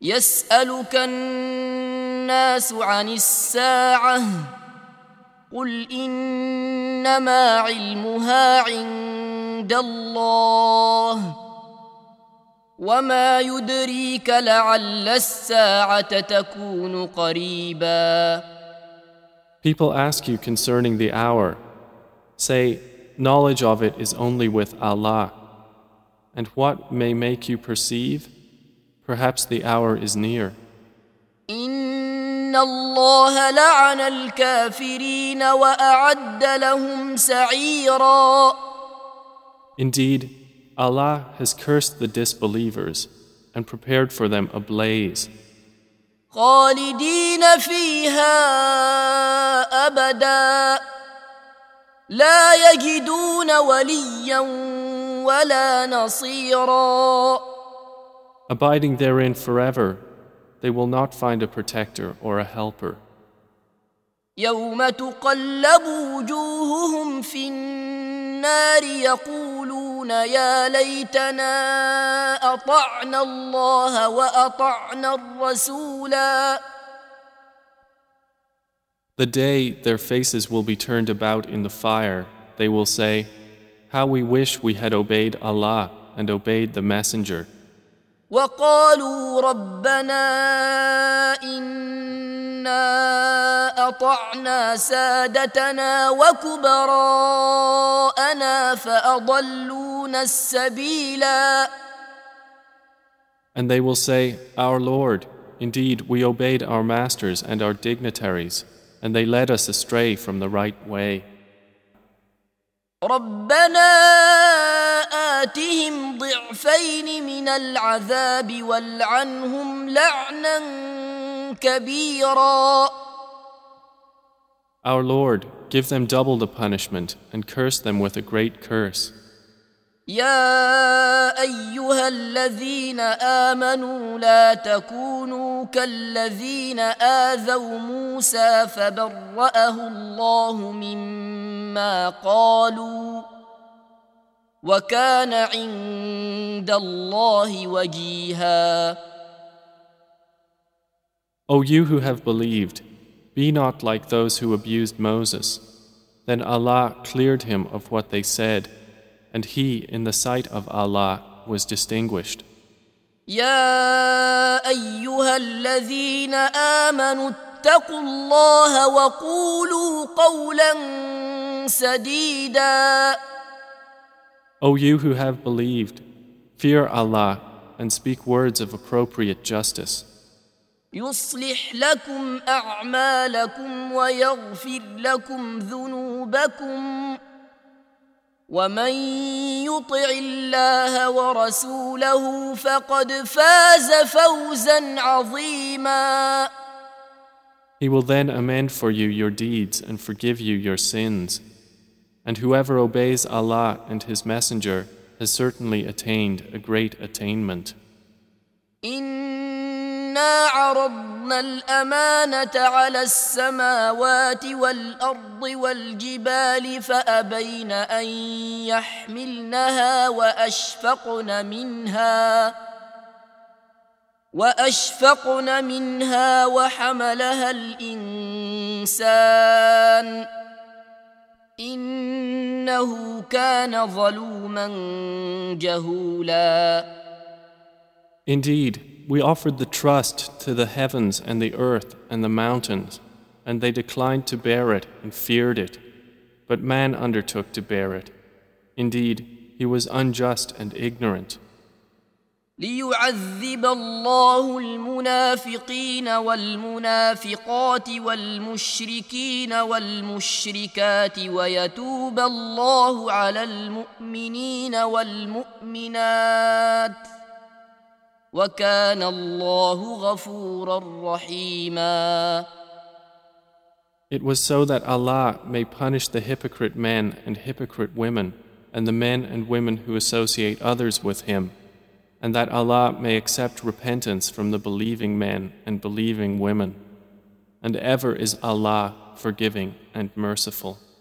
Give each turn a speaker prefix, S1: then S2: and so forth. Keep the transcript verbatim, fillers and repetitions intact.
S1: يسألك الناس عن الساعة قل إنما علمها عند الله وما يدريك لعل الساعة تكون قريبا.
S2: People ask you concerning the hour. Say, knowledge of it is only with Allah. And what may make you perceive? Perhaps the hour is near.
S1: إن الله لعن الكافرين وأعد لهم سعيرا.
S2: Indeed, Allah has cursed the disbelievers and prepared for them a blaze.
S1: خالدين فيها أبدا لا يجدون وليا ولا نصيرا.
S2: Abiding therein forever, they will not find a protector or a helper.
S1: يوم تقلب وجوههم في النار يقولون يا ليتنا أطعنا الله وأطعنا الرسولا.
S2: The day their faces will be turned about in the fire, they will say, how we wish we had obeyed Allah and obeyed the Messenger.
S1: وقالوا ربنا إنا أطعنا سادتنا وكبراءنا فأضلونا السبيلا.
S2: And they will say, our Lord, indeed we obeyed our masters and our dignitaries, and they led us astray from the right way.
S1: ربنا آتهم ضعفين من العذاب والعنهم لعنا كبيرا.
S2: Our Lord, give them double the punishment and curse them with a great curse.
S1: يا أيها الذين آمنوا لا تكونوا كالذين آذوا موسى فبرأه الله مما قالوا وكان عند الله وجيها.
S2: O you who have believed, be not like those who abused Moses. Then Allah cleared him of what they said, and he, in the sight of Allah, was distinguished.
S1: يا أيها الذين آمنوا اتقوا الله وقولوا قولا سديدا.
S2: O you who have believed, fear Allah and speak words of appropriate justice.
S1: يصلح لكم أعمالكم ويغفر لكم ذنوبكم ومن يطع الله ورسوله فقد فاز فوزا عظيما.
S2: He will then amend for you your deeds and forgive you your sins. And whoever obeys Allah and His Messenger has certainly attained a great attainment.
S1: إنا عرضنا الأمانة على السماوات والأرض والجبال فأبين أن يحملنها وأشفقن منها وأشفقن منها وحملها الإنسان إنه كان ظلوما جهولا.
S2: Indeed, we offered the trust to the heavens and the earth and the mountains, and they declined to bear it and feared it. But man undertook to bear it. Indeed, he was unjust and ignorant.
S1: ليعذب الله المنافقين والمنافقات والمشركين والمشركات ويتوب الله على المؤمنين والمؤمنات وكان الله غفورا رحيما.
S2: It was so that Allah may punish the hypocrite men and hypocrite women and the men and women who associate others with Him, and that Allah may accept repentance from the believing men and believing women. And ever is Allah forgiving and merciful.